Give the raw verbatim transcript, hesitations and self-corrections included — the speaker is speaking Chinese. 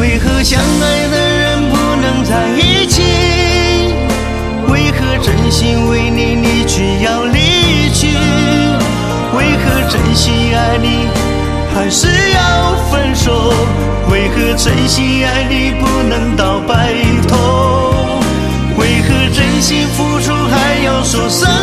为何相爱的人不能在一起？为何真心为你你却要离去？为何真心爱你还是要分手？为何真心爱你不能到白头？为何真心付出还要说声